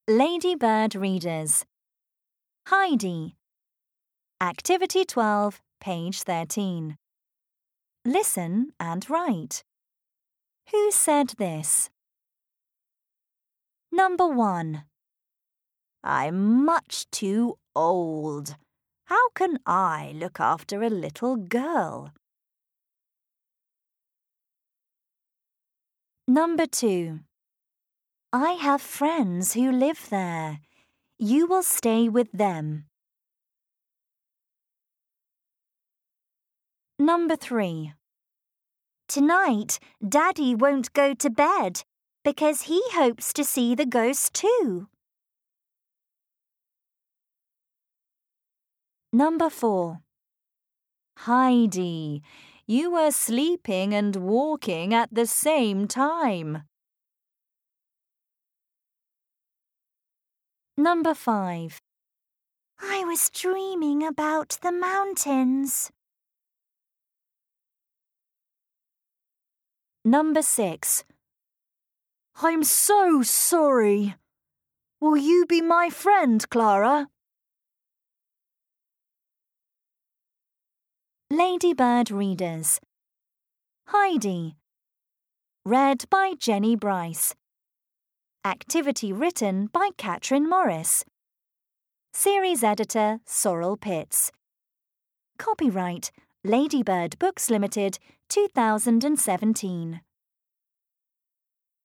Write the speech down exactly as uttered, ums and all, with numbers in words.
Ladybird Readers. Heidi. Activity twelve, page thirteen. Listen and write. Who said this? Number one. I'm much too old. How can I look after a little girl? Number two. I have friends who live there. You will stay with them. Number three. Tonight, Daddy won't go to bed because he hopes to see the ghost too. Number four. Heidi, you were sleeping and walking at the same time. Number five. I was dreaming about the mountains. Number six. I'm so sorry. Will you be my friend, Clara? Ladybird Readers. Heidi. Read by Jenny Bryce. Activity written by Catherine Morris. Series editor Sorrel Pitts. Copyright Ladybird Books Limited, two thousand seventeen.